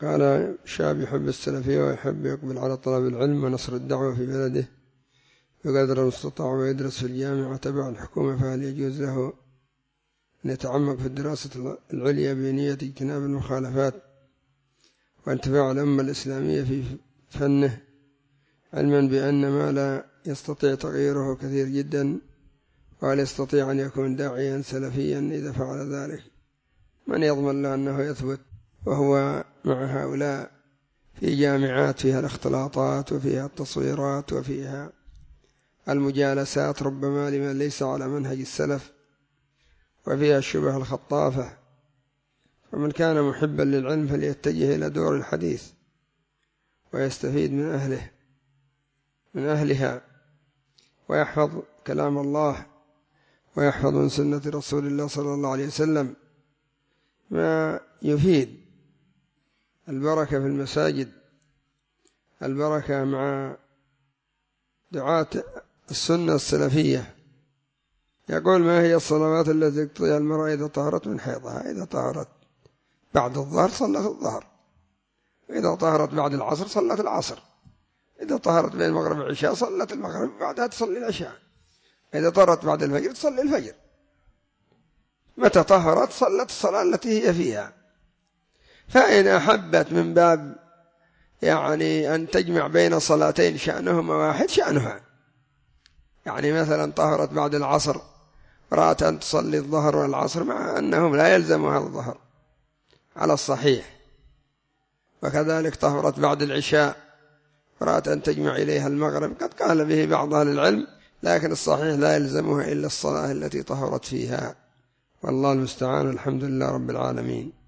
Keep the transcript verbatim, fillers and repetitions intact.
قال شاب يحب السلفية ويحب يقبل على طلب العلم ونصر الدعوة في بلده بقدر المستطاع ويدرس في الجامعة تبع الحكومة، فهل يجوز له أن يتعمق في الدراسة العليا بنية اجتناب المخالفات وانتفاع الأمة الإسلامية في فنه، علما بأن ما لا يستطيع تغييره كثير جدا، وهل يستطيع أن يكون داعيا سلفيا إذا فعل ذلك؟ من يضمن له أنه يثبت وهو مع هؤلاء في جامعات فيها الاختلاطات وفيها التصويرات وفيها المجالسات ربما لمن ليس على منهج السلف وفيها الشبه الخطافة؟ فمن كان محبا للعلم فليتجه إلى دور الحديث ويستفيد من أهله من أهلها ويحفظ كلام الله ويحفظ من سنة رسول الله صلى الله عليه وسلم ما يفيد البركة في المساجد، البركة مع دعاة السنة السلفية. يقول: ما هي الصلوات التي تقضيها المرأة إذا طهرت من حيضها؟ إذا طهرت بعد الظهر صلت الظهر، إذا طهرت بعد العصر صلت العصر، إذا طهرت بين المغرب والعشاء صلت المغرب بعدها تصلي العشاء، إذا طهرت بعد الفجر تصلي الفجر، متى طهرت صلت الصلاة التي هي فيها. فإن أحبت من باب يعني أن تجمع بين صلاتين شأنهما واحد شأنها، يعني مثلا طهرت بعد العصر رأت أن تصلي الظهر والعصر مع أنهم لا يلزمها الظهر على الصحيح، وكذلك طهرت بعد العشاء رأت أن تجمع إليها المغرب، قد قال به بعض أهل العلم، لكن الصحيح لا يلزمها إلا الصلاة التي طهرت فيها، والله المستعان. الحمد لله رب العالمين.